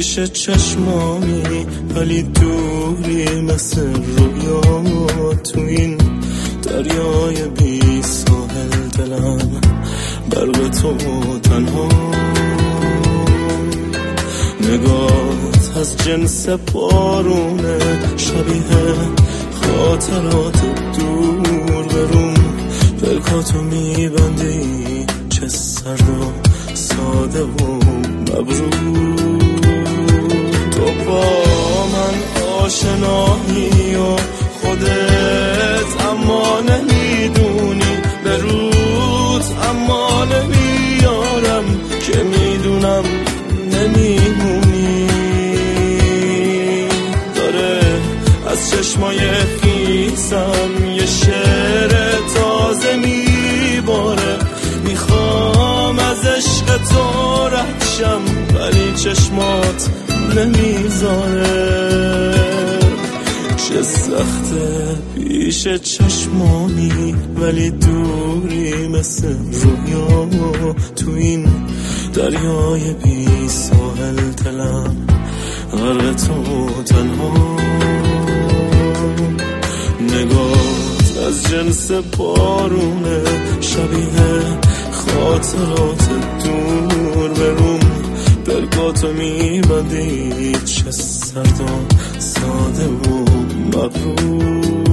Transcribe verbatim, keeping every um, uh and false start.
پیش چشمامی ولی دوری مثل رویا. تو این دریای بی ساحل دلم برق تو تنها. نگات از جنس بارونه، شبیه خاطرات دور بروم. پلکاتو میبندی چه سرد و ساده و مبرور. تو با من آشنایی و خودت اما نمیدونی، به روت اما نمیارم که میدونم نمیمونی. داره از چشمای خیسم یه شعر تازه میباره. میخوام از عشق تو رهشم ولی چشمات نمیذاره. چه سخته پیش چشمانی ولی دوری مثل رویا. تو این دریای بی ساحل دلم غرق تو تنها. نگات از جنس بارونه، شبیه خاطرات دور بروم. برگاتو میبندی چه سرد و ساده و مبرور.